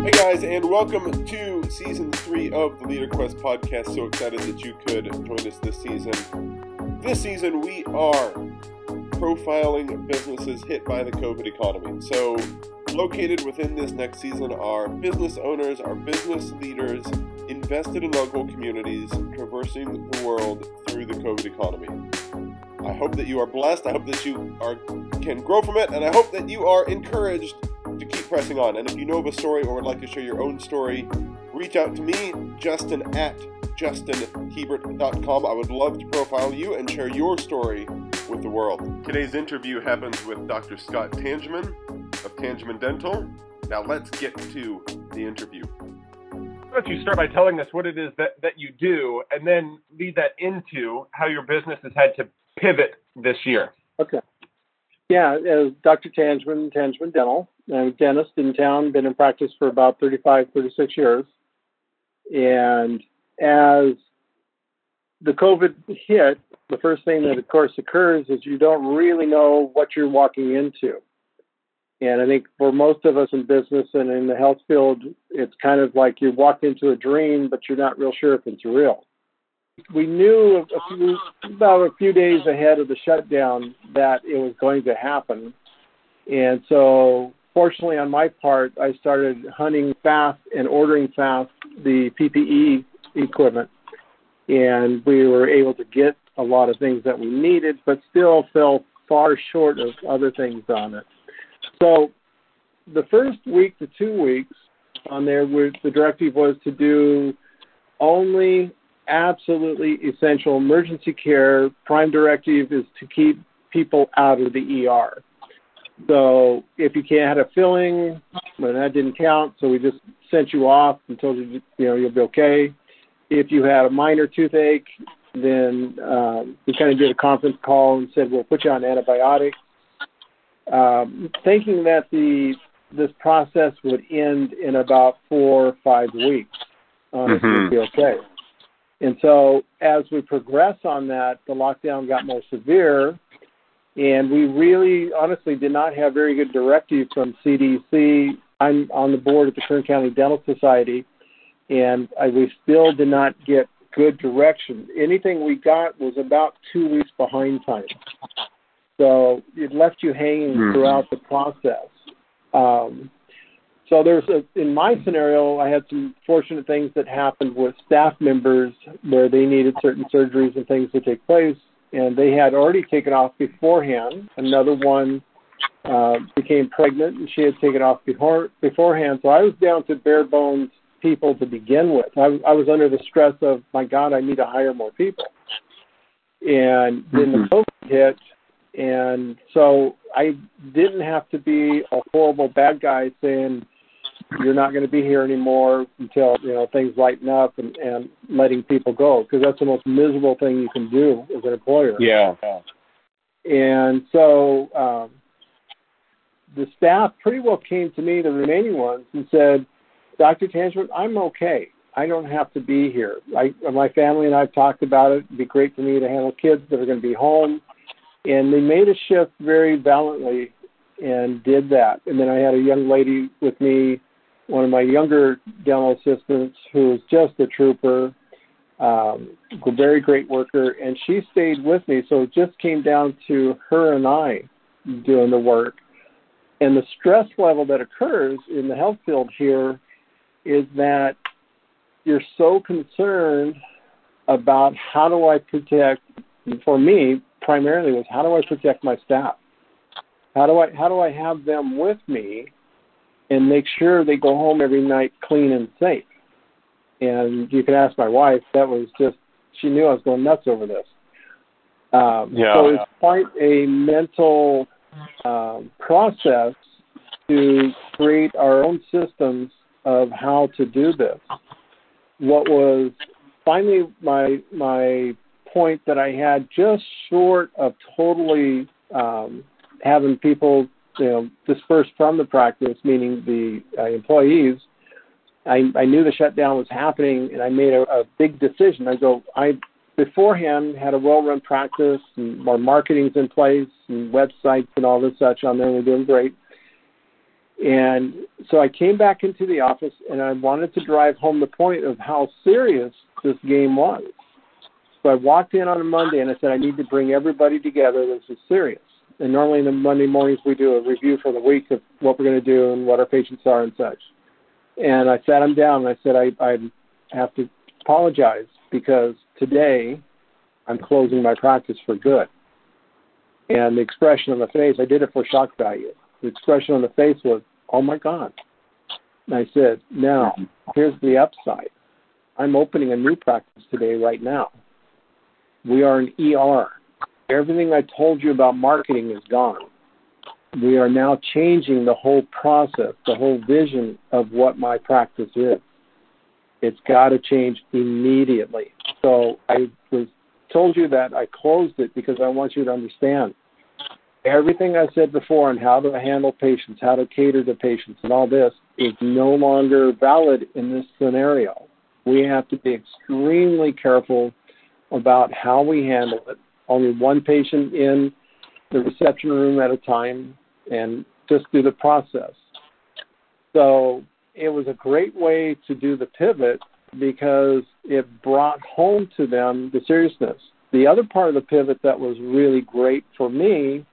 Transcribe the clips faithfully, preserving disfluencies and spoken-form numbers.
Hey guys, and welcome to season three of the Leader Quest podcast. So excited that you could join us this season. This season, we are profiling businesses hit by the COVID economy. So, located within this next season are business owners, are business leaders invested in local communities, traversing the world through the COVID economy. I hope that you are blessed. I hope that you are can grow from it, and I hope that you are encouraged to keep pressing on. And if you know of a story or would like to share your own story, reach out to me, Justin at justin hebert dot com. I would love to profile you and share your story with the world. Today's interview happens with Doctor Scott Tangeman of Tangeman Dental. Now let's get to the interview. Why don't you start by telling us what it is that, that you do, and then lead that into how your business has had to pivot this year. Okay. Yeah, uh, Doctor Tangeman, Tangeman Dental. I'm a dentist in town, been in practice for about thirty-five, thirty-six years. And as the COVID hit, the first thing that, of course, occurs is you don't really know what you're walking into. And I think for most of us in business and in the health field, it's kind of like you walk into a dream, but you're not real sure if it's real. We knew a few, about a few days ahead of the shutdown that it was going to happen. And so, fortunately, on my part, I started hunting fast and ordering fast the P P E equipment. And we were able to get a lot of things that we needed, but still fell far short of other things on it. So the first week to two weeks on there, the directive was to do only absolutely essential emergency care. Prime directive is to keep people out of the E R. So if you can't have a filling, well, that didn't count. So we just sent you off and told you, you know, you'll be okay. If you had a minor toothache, then um, we kind of did a conference call and said, we'll put you on antibiotics, um, thinking that the this process would end in about four or five weeks. Um, mm-hmm. It would be okay. And so as we progress on that, the lockdown got more severe, and we really honestly did not have very good directive from C D C. I'm on the board at the Kern County Dental Society, and I, we still did not get good direction. Anything we got was about two weeks behind time. So it left you hanging mm-hmm. throughout the process. Um, So there's a, in my scenario, I had some fortunate things that happened with staff members where they needed certain surgeries and things to take place, and they had already taken off beforehand. Another one uh, became pregnant, and she had taken off before, beforehand. So I was down to bare bones people to begin with. I, I was under the stress of, my God, I need to hire more people. And then the COVID hit, and so I didn't have to be a horrible bad guy saying, you're not going to be here anymore until, you know, things lighten up, and, and letting people go, because that's the most miserable thing you can do as an employer. Yeah. And so um, the staff pretty well came to me, the remaining ones, and said, Doctor Tangeman, I'm okay. I don't have to be here. I, my family and I have talked about it. It'd be great for me to handle kids that are going to be home. And they made a shift very valiantly and did that. And then I had a young lady with me, one of my younger dental assistants, who was just a trooper, um, a very great worker, and she stayed with me. So it just came down to her and I doing the work. And the stress level that occurs in the health field here is that you're so concerned about how do I protect, for me, primarily was how do I protect my staff? How do I how do I have them with me and make sure they go home every night clean and safe? And you can ask my wife, that was just, she knew I was going nuts over this. Um, yeah, so yeah. it's quite a mental um, process to create our own systems of how to do this. What was finally my my point that I had, just short of totally um, having people, you know, dispersed from the practice, meaning the uh, employees, I, I knew the shutdown was happening, and I made a, a big decision. I go, I beforehand had a well-run practice, and our marketing's in place, and websites and all this such on there. We're doing great. And so I came back into the office, and I wanted to drive home the point of how serious this game was. So I walked in on a Monday, and I said, I need to bring everybody together. This is serious. And normally in the Monday mornings, we do a review for the week of what we're going to do and what our patients are and such. And I sat them down, and I said, I, I have to apologize because today I'm closing my practice for good. And the expression on the face, I did it for shock value. The expression on the face was, oh, my God. And I said, now, here's the upside. I'm opening a new practice today right now. We are an E R. Everything I told you about marketing is gone. We are now changing the whole process, the whole vision of what my practice is. It's got to change immediately. So I was told you that I closed it because I want you to understand everything I said before on how to handle patients, how to cater to patients and all this is no longer valid in this scenario. We have to be extremely careful about how we handle it. Only one patient in the reception room at a time and just do the process. So it was a great way to do the pivot because it brought home to them the seriousness. The other part of the pivot that was really great for me,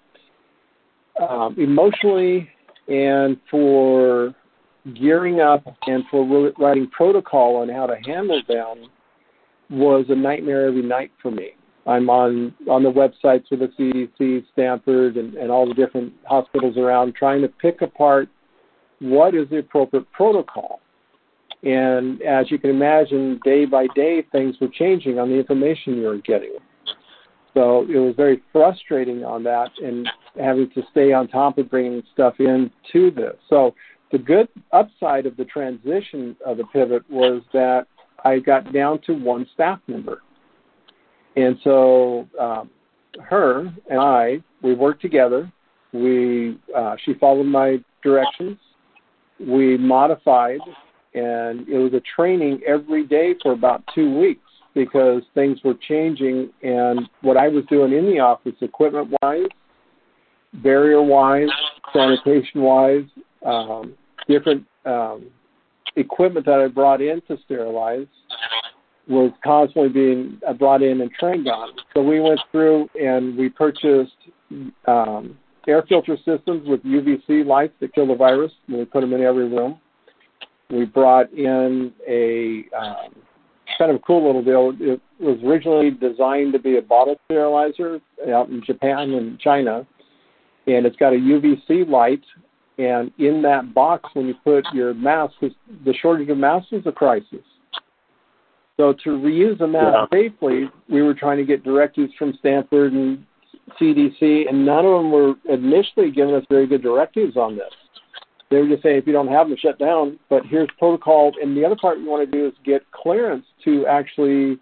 um, emotionally and for gearing up and for writing protocol on how to handle them, was a nightmare every night for me. I'm on, on the websites with the C D C, Stanford, and, and all the different hospitals around trying to pick apart what is the appropriate protocol. And as you can imagine, day by day, things were changing on the information you were getting. So it was very frustrating on that and having to stay on top of bringing stuff into this. So the good upside of the transition of the pivot was that I got down to one staff member. And so um, her and I, we worked together. We uh, she followed my directions. We modified, and it was a training every day for about two weeks because things were changing. And what I was doing in the office, equipment-wise, barrier-wise, sanitation-wise, um, different um, equipment that I brought in to sterilize was constantly being brought in and trained on. So we went through and we purchased um, air filter systems with U V C lights that kill the virus, and we put them in every room. We brought in a um, kind of a cool little deal. It was originally designed to be a bottle sterilizer out in Japan and China, and it's got a U V C light. And in that box, when you put your mask, the shortage of masks was a crisis. So to reuse a mask yeah. safely, we were trying to get directives from Stanford and C D C, and none of them were initially giving us very good directives on this. They were just saying, if you don't have them, shut down. But here's protocol. And the other part we want to do is get clearance to actually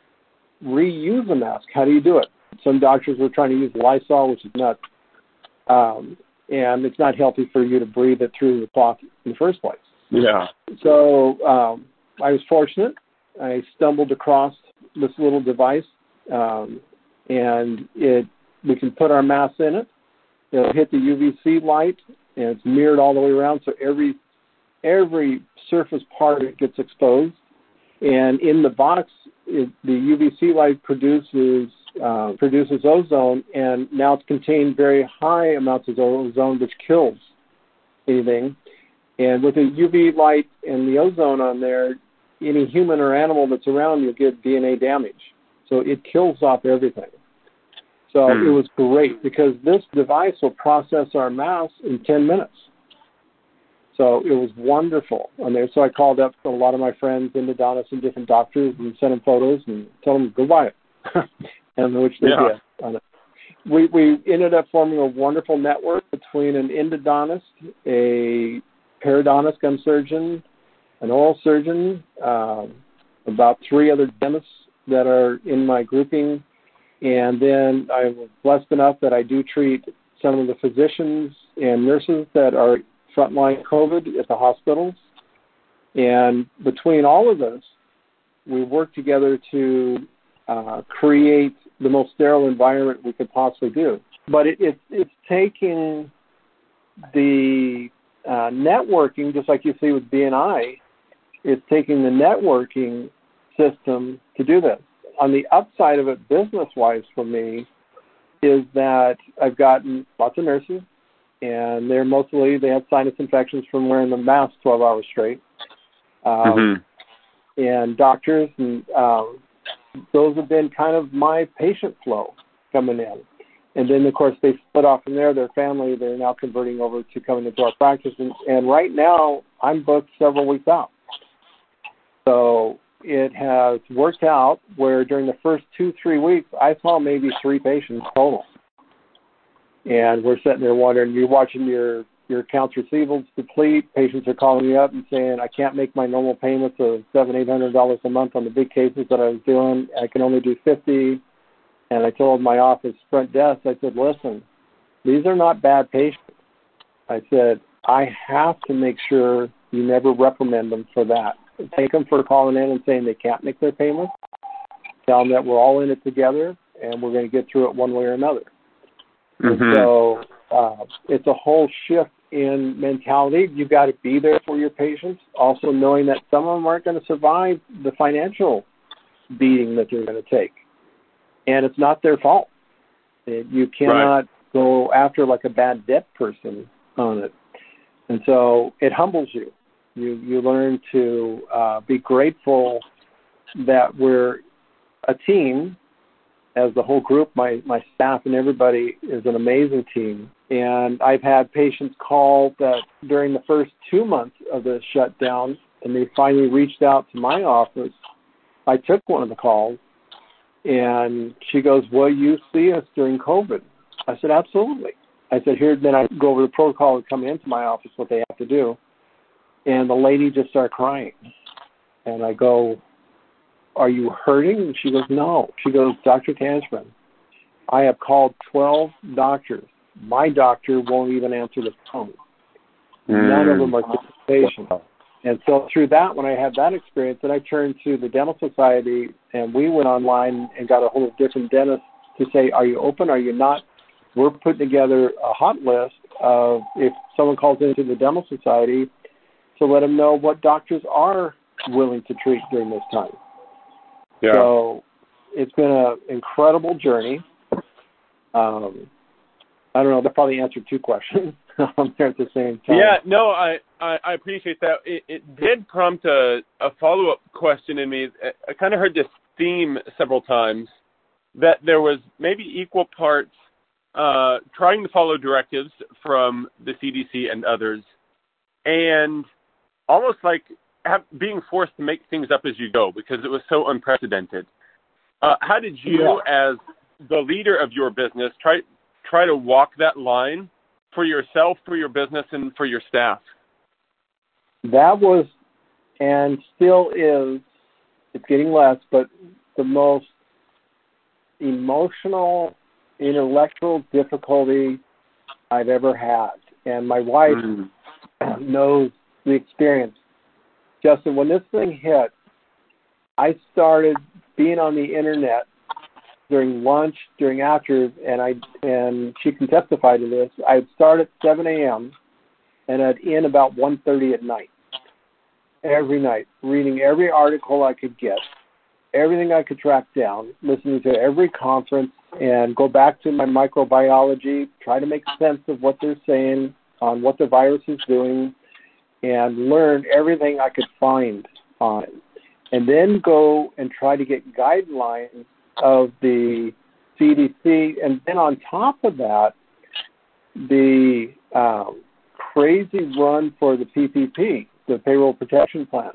reuse a mask. How do you do it? Some doctors were trying to use Lysol, which is nuts. Um, and it's not healthy for you to breathe it through the cloth in the first place. Yeah. So um, I was fortunate. I stumbled across this little device, um, and it we can put our mask in it. It'll hit the U V C light, and it's mirrored all the way around, so every every surface part of it gets exposed. And in the box, it, the U V C light produces uh, produces ozone, and now it's contained very high amounts of ozone, which kills anything. And with the U V light and the ozone on there, any human or animal that's around, you'll get D N A damage. So it kills off everything. So mm. it was great because this device will process our mass in ten minutes. So it was wonderful on there. So I called up a lot of my friends, endodontists and different doctors, and sent them photos and told them, go buy it. And which they yeah. did on it. We, we ended up forming a wonderful network between an endodontist, a periodontist, gum surgeon, an oral surgeon, um, about three other dentists that are in my grouping. And then I was blessed enough that I do treat some of the physicians and nurses that are frontline COVID at the hospitals. And between all of us, we work together to uh, create the most sterile environment we could possibly do. But it, it, it's taking the uh, networking, just like you see with B N I, is taking the networking system to do this. On the upside of it, business-wise for me, is that I've gotten lots of nurses, and they're mostly, they have sinus infections from wearing the mask twelve hours straight. Um, mm-hmm. And doctors, and um, those have been kind of my patient flow coming in. And then, of course, they split off from there. Their family, they're now converting over to coming into our practice. And, and right now, I'm booked several weeks out. So it has worked out where during the first two, three weeks, I saw maybe three patients total. And we're sitting there wondering, you're watching your, your accounts receivables deplete. Patients are calling you up and saying, I can't make my normal payments of seven, eight hundred dollars a month on the big cases that I was doing. I can only do fifty. And I told my office front desk, I said, listen, these are not bad patients. I said, I have to make sure you never reprimand them for that. Take them for calling in and saying they can't make their payments. Tell them that we're all in it together and we're going to get through it one way or another. Mm-hmm. So uh, it's a whole shift in mentality. You've got to be there for your patients, also knowing that some of them aren't going to survive the financial beating that they're going to take. And it's not their fault. You cannot right. go after like a bad debt person on it. And so it humbles you. You you learn to uh, be grateful that we're a team, as the whole group, my, my staff and everybody is an amazing team. And I've had patients call that during the first two months of the shutdown, and they finally reached out to my office. I took one of the calls, and she goes, will you see us during COVID? I said, absolutely. I said, here, then I go over the protocol and come into my office, what they have to do. And the lady just started crying. And I go, are you hurting? And she goes, no. She goes, Doctor Tanzman, I have called twelve doctors. My doctor won't even answer the phone. Mm. None of them are taking patients. And so through that, when I had that experience, then I turned to the Dental Society, and we went online and got a hold of different dentists to say, are you open? Are you not? We're putting together a hot list of if someone calls into the Dental Society to let them know what doctors are willing to treat during this time. Yeah. So it's been an incredible journey. Um, I don't know. That probably answered two questions. I'm there at the same time. Yeah, no, I, I, I appreciate that. It, it did prompt a, a follow-up question in me. I kind of heard this theme several times, that there was maybe equal parts uh, trying to follow directives from the C D C and others, and almost like have, being forced to make things up as you go because it was so unprecedented. Uh, how did you, yeah. as the leader of your business, try try to walk that line for yourself, for your business, and for your staff? That was, and still is, it's getting less, but the most emotional, intellectual difficulty I've ever had. And my wife mm. knows the experience. Justin, when this thing hit, I started being on the internet during lunch, during after, and I and she can testify to this. I'd start at seven a.m. and I'd end about one thirty at night, every night, reading every article I could get, everything I could track down, listening to every conference, and go back to my microbiology, try to make sense of what they're saying on what the virus is doing, and learn everything I could find on it. And then go and try to get guidelines of the C D C, and then on top of that, the um, crazy run for the P P P, the Payroll Protection Plan.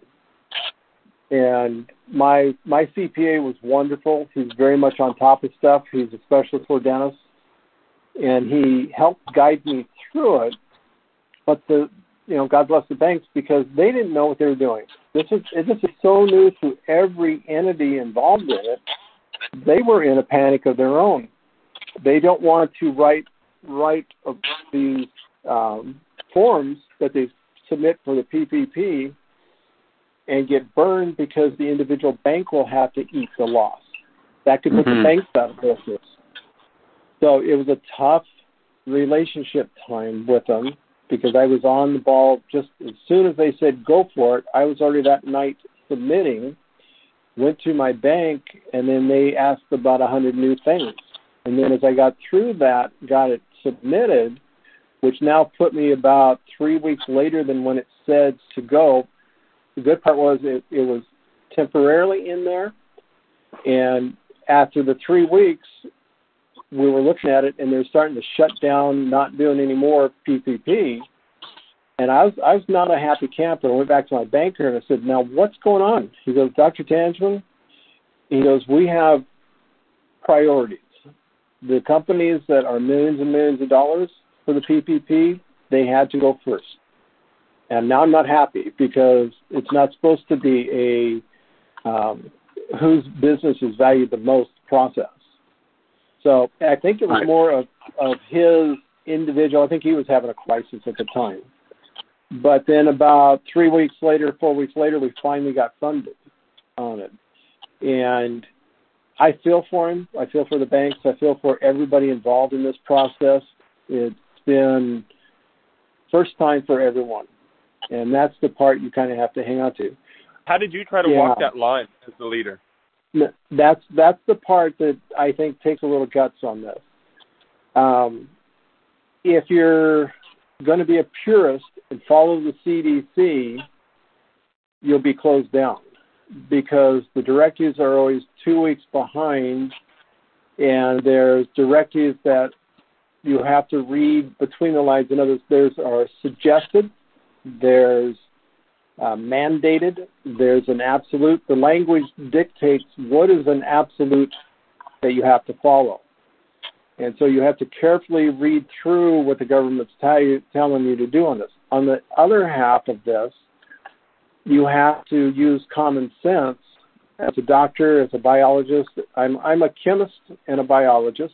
And my my C P A was wonderful. He's very much on top of stuff. He's a specialist for dentists, and he helped guide me through it. But the you know, God bless the banks, because they didn't know what they were doing. This is this is so new to every entity involved in it. They were in a panic of their own. They don't want to write write these um, forms that they submit for the P P P and get burned because the individual bank will have to eat the loss. That could put mm-hmm. the banks out of business. So it was a tough relationship time with them. because I was on the ball just as soon as they said go for it. I was already that night submitting, went to my bank, and then they asked about a hundred new things. And then as I got through that, got it submitted, which now put me about three weeks later than when it said to go. The good part was it, it was temporarily in there. And after the three weeks, we were looking at it, and they're starting to shut down, not doing any more P P P. And I was I was not a happy camper. I went back to my banker, and I said, now, what's going on? He goes, Doctor Tangeman, he goes, we have priorities. The companies that are millions and millions of dollars for the P P P, they had to go first. And now I'm not happy because it's not supposed to be a um, whose business is valued the most process. So I think it was more of, of his individual. I think he was having a crisis at the time. But then about three weeks later, four weeks later, we finally got funded on it. And I feel for him. I feel for the banks. I feel for everybody involved in this process. It's been first time for everyone. And that's the part you kind of have to hang on to. How did you try to yeah. walk that line as the leader? That's that's the part that I think takes a little guts on this. Um, if you're going to be a purist and follow the C D C, you'll be closed down because the directives are always two weeks behind, and there's directives that you have to read between the lines. In other words, there's are suggested, there's Uh, mandated, there's an absolute. The language dictates what is an absolute that you have to follow. And so you have to carefully read through what the government's tell you, telling you to do on this. On the other half of this, you have to use common sense. As a doctor, as a biologist, I'm, I'm a chemist and a biologist,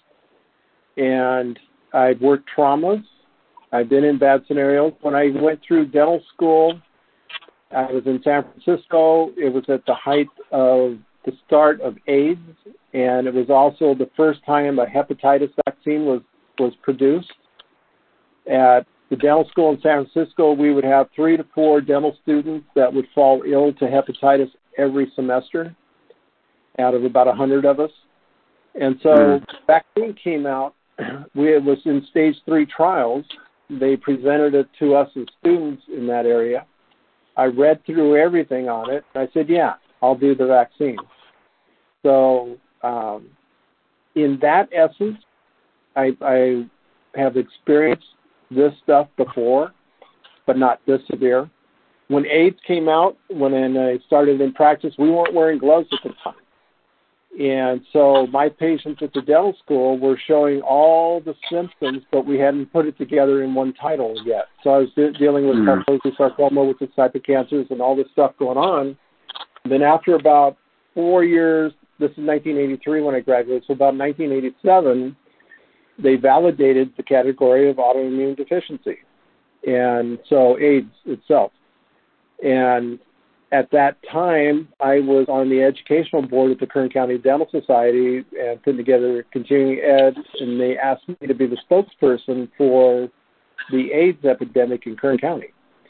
and I've worked traumas. I've been in bad scenarios. When I went through dental school, I was in San Francisco. It was at the height of the start of AIDS, and it was also the first time a hepatitis vaccine was, was produced. At the dental school in San Francisco, we would have three to four dental students that would fall ill to hepatitis every semester out of about one hundred of us. And so mm. the vaccine came out. We, it was in stage three trials. They presented it to us as students in that area. I read through everything on it. I said, yeah, I'll do the vaccine. So um, in that essence, I, I have experienced this stuff before, but not this severe. When AIDS came out, when I started in practice, we weren't wearing gloves at the time. And so my patients at the dental school were showing all the symptoms, but we hadn't put it together in one title yet. So I was de- dealing with mm. kyphoscoliosis sarcoma, with this type of cancers and all this stuff going on. And then after about four years, this is nineteen eighty-three when I graduated, so about nineteen eighty-seven, they validated the category of autoimmune deficiency, and so AIDS itself. And at that time, I was on the educational board at the Kern County Dental Society and putting together continuing ed, and they asked me to be the spokesperson for the AIDS epidemic in Kern County.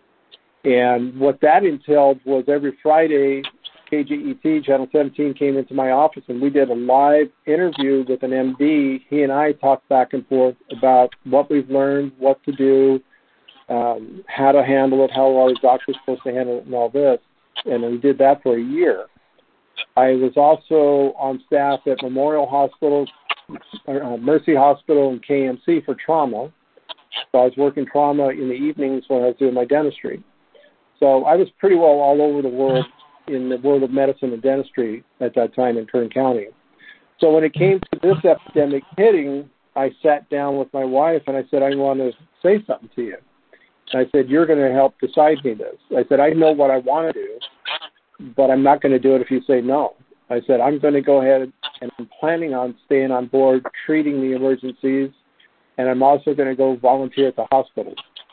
And what that entailed was every Friday, K G E T, Channel seventeen, came into my office, and we did a live interview with an M D. He and I talked back and forth about what we've learned, what to do, um, how to handle it, how are doctors supposed to handle it, and all this. And we did that for a year. I was also on staff at Memorial Hospital, uh, Mercy Hospital, and K M C for trauma. So I was working trauma in the evenings when I was doing my dentistry. So I was pretty well all over the world in the world of medicine and dentistry at that time in Kern County. So when it came to this epidemic hitting, I sat down with my wife and I said, I want to say something to you. I said, you're going to help decide me this. I said, I know what I want to do, but I'm not going to do it if you say no. I said, I'm going to go ahead and I'm planning on staying on board, treating the emergencies, and I'm also going to go volunteer at the hospital.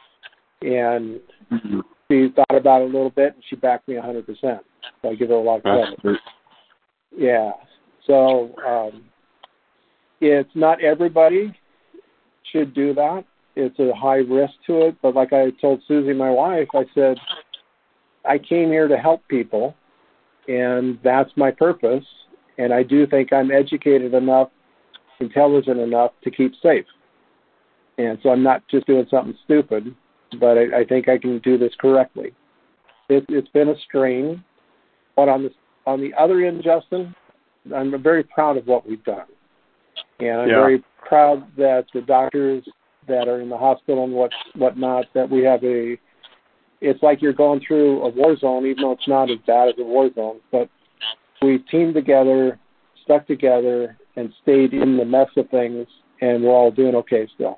And mm-hmm. she thought about it a little bit, and she backed me one hundred percent. So I give her a lot of credit. Yeah. So um, it's not everybody should do that. it's a high risk to it. But like I told Susie, my wife, I said, I came here to help people, and that's my purpose. And I do think I'm educated enough, intelligent enough to keep safe. And so I'm not just doing something stupid, but I, I think I can do this correctly. It, it's been a strain, but on the on the other end, Justin, I'm very proud of what we've done, and I'm yeah. very proud that the doctors that are in the hospital and what whatnot, that we have a. It's like you're going through a war zone, even though it's not as bad as a war zone. But we teamed together, stuck together, and stayed in the mess of things, and we're all doing okay still.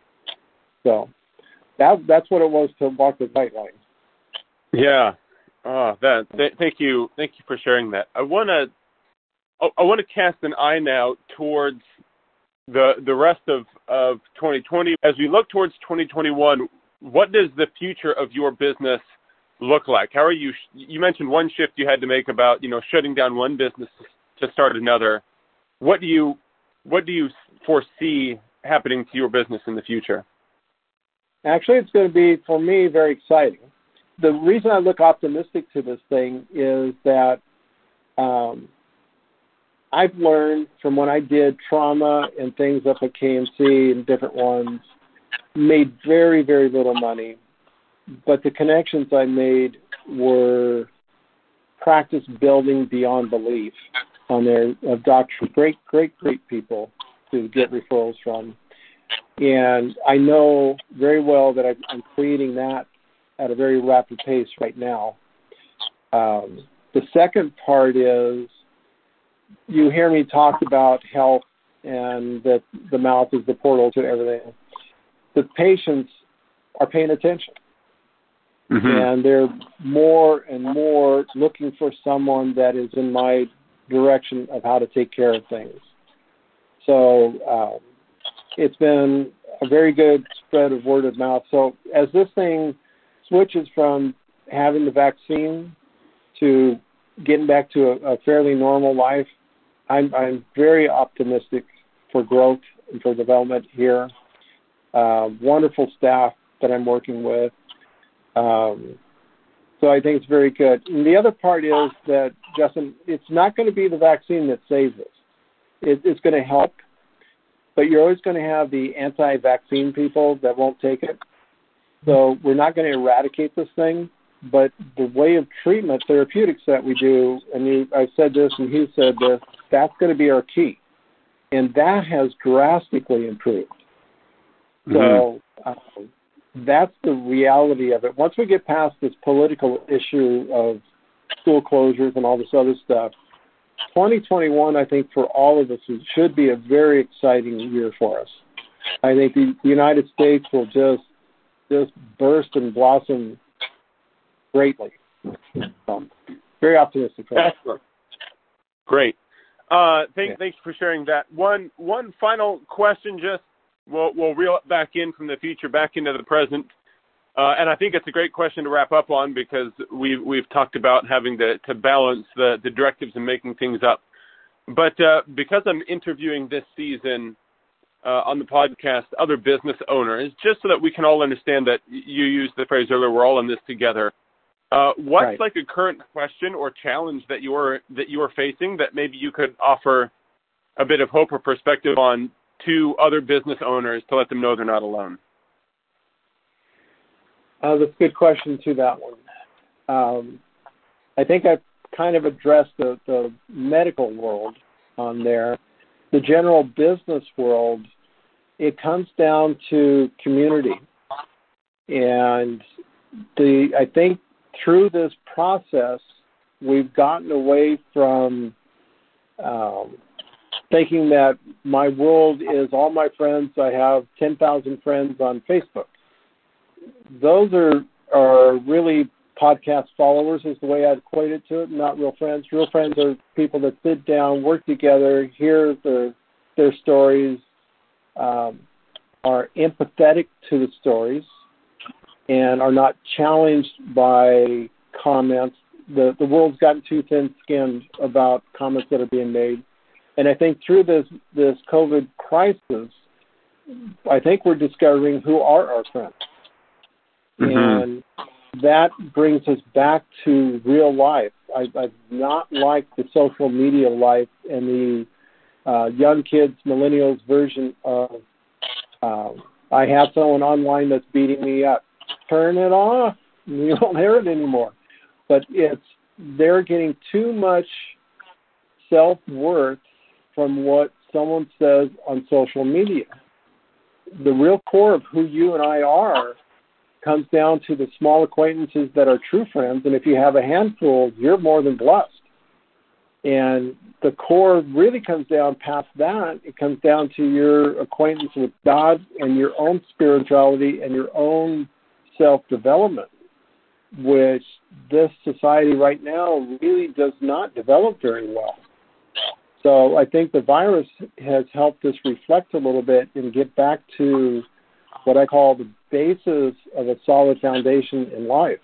So that that's what it was to walk the white line. Yeah. Oh, that. Th- thank you. Thank you for sharing that. I want to. I want to cast an eye now towards the the rest of, of twenty twenty. As we look towards twenty twenty-one, what does the future of your business look like? How are you? You mentioned one shift you had to make about you know shutting down one business to start another. What do you what do you foresee happening to your business in the future? Actually, it's going to be, for me, very exciting. The reason I look optimistic to this thing is that um, I've learned from when I did trauma and things up at K M C and different ones, made very, very little money. But the connections I made were practice building beyond belief on there of doctors, great, great, great people to get referrals from. And I know very well that I'm creating that at a very rapid pace right now. Um, the second part is you hear me talk about health and that the mouth is the portal to everything. The patients are paying attention. Mm-hmm. And they're more and more looking for someone that is in my direction of how to take care of things. So um, it's been a very good spread of word of mouth. So as this thing switches from having the vaccine to getting back to a, a fairly normal life, I'm, I'm very optimistic for growth and for development here. Uh, wonderful staff that I'm working with. Um, so I think it's very good. And the other part is that, Justin, it's not going to be the vaccine that saves us. It, it's going to help, but you're always going to have the anti-vaccine people that won't take it. So we're not going to eradicate this thing, but the way of treatment, therapeutics that we do, and you, I've said this and he said this, that's going to be our key. And that has drastically improved. Mm-hmm. So um, that's the reality of it. Once we get past this political issue of school closures and all this other stuff, twenty twenty-one, I think, for all of us, it should be a very exciting year for us. I think the, the United States will just just burst and blossom greatly. So, very optimistic for that. Excellent. Great. Uh, thank, yeah. Thanks for sharing that. One one final question, just we'll, we'll reel it back in from the future, back into the present. Uh, and I think it's a great question to wrap up on because we've, we've talked about having to, to balance the, the directives and making things up. But uh, because I'm interviewing this season uh, on the podcast other business owners, just so that we can all understand that you used the phrase earlier, we're all in this together. Uh, what's right. like a current question or challenge that you're that you are facing that maybe you could offer a bit of hope or perspective on to other business owners to let them know they're not alone? Uh, that's a good question to that one. Um, I think I've kind of addressed the, the medical world on there. The general business world, it comes down to community. And the I think through this process, we've gotten away from um, thinking that my world is all my friends. I have ten thousand friends on Facebook. Those are are really podcast followers is the way I'd equate it to it, not real friends. Real friends are people that sit down, work together, hear their, their stories, um, are empathetic to the stories, and are not challenged by comments. The the world's gotten too thin-skinned about comments that are being made. And I think through this, this COVID crisis, I think we're discovering who are our friends. Mm-hmm. And that brings us back to real life. I, I've not liked the social media life and the uh, young kids, millennials version of, uh, I have someone online that's beating me up. Turn it off. You don't hear it anymore. But it's, they're getting too much self-worth from what someone says on social media. The real core of who you and I are comes down to the small acquaintances that are true friends. And if you have a handful, you're more than blessed. And the core really comes down past that. It comes down to your acquaintance with God and your own spirituality and your own self-development, which this society right now really does not develop very well. So I think the virus has helped us reflect a little bit and get back to what I call the basis of a solid foundation in life.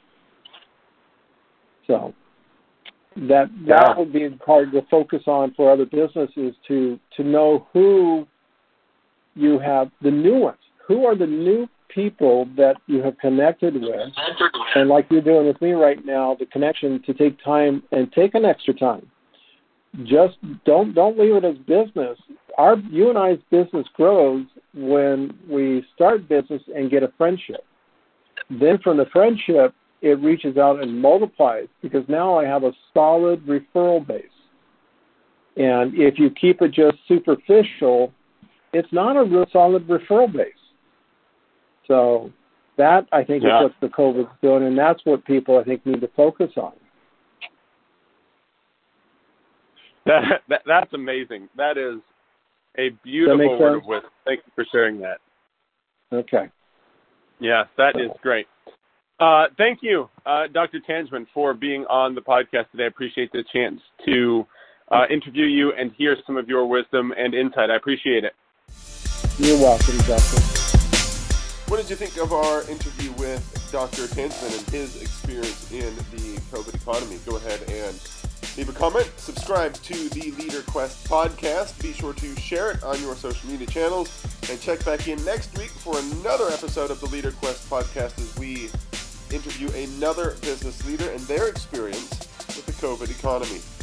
So that that yeah. would be hard to focus on for other businesses, to to know who you have, the new ones. Who are the new people that you have connected with? And like you're doing with me right now, the connection to take time and take an extra time. Just don't don't leave it as business. Our you and I's business grows when we start business and get a friendship. Then from the friendship, it reaches out and multiplies, because now I have a solid referral base. And if you keep it just superficial, it's not a real solid referral base. So that, I think, yeah. is what the COVID's doing, and that's what people, I think, need to focus on. That, that That's amazing. That is a beautiful word of wisdom. Thank you for sharing that. Okay. Yes, that is great. Uh, thank you, uh, Doctor Tangeman, for being on the podcast today. I appreciate the chance to uh, interview you and hear some of your wisdom and insight. I appreciate it. You're welcome, Doctor. What did you think of our interview with Doctor Tangeman and his experience in the COVID economy? Go ahead and leave a comment, subscribe to the Leader Quest podcast, be sure to share it on your social media channels, and check back in next week for another episode of the Leader Quest podcast as we interview another business leader and their experience with the COVID economy.